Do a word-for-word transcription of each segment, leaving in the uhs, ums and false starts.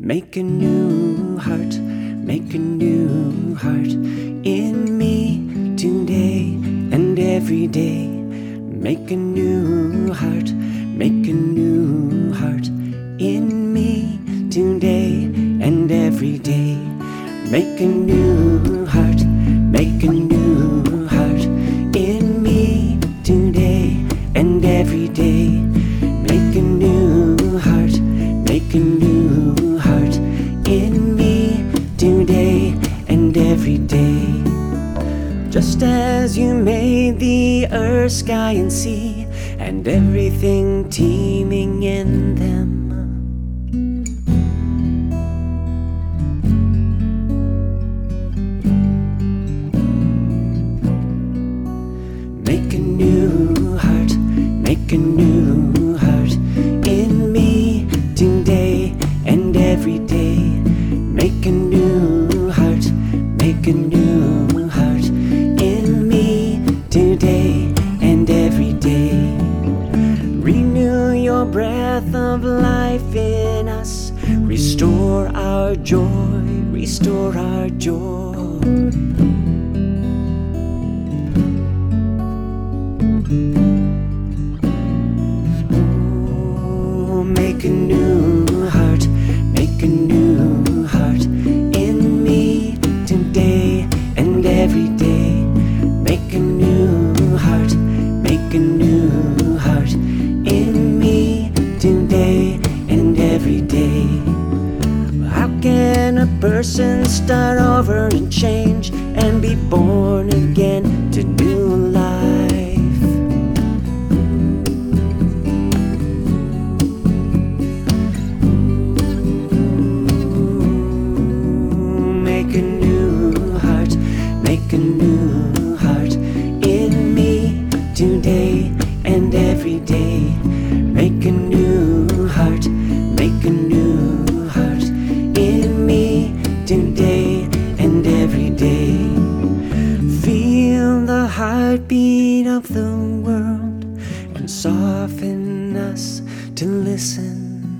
Make a new heart, make a new heart in me today and every day. Make a new heart, make a new heart in me today and every day. Make a new heart, make a new heart in me today and every day. Make a new heart, make a new heart in me today and every day. Just as you made the earth, sky and sea and everything teeming in them, make a new heart, make a new heart in me today and every day. Make a new heart, make a new heart in me today and every day. Renew your breath of life in us. Restore our joy, restore our joy. Oh, make a new heart, make a new heart in me today and every day. Make a new heart, make a new heart in me today and every day. How can a person start over and change and be born again to new life? Make a new heart, make a new heart in me today and every day. Make a new heart, make a new heart in me today and every day. Feel the heartbeat of the world and soften us to listen.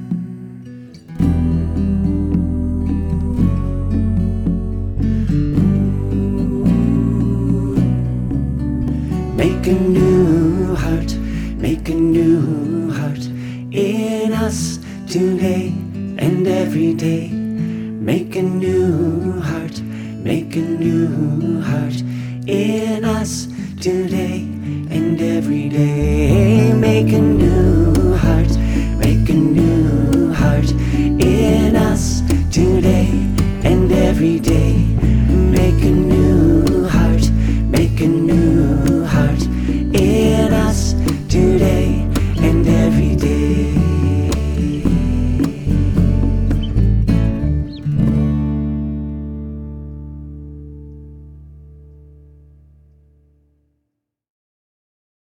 Make a new heart, make a new heart in us today and every day. Make a new heart, make a new heart in us today and every day. Make a new heart, make a new heart in us today and every day. Make a new heart, make a new heart in us today and every day.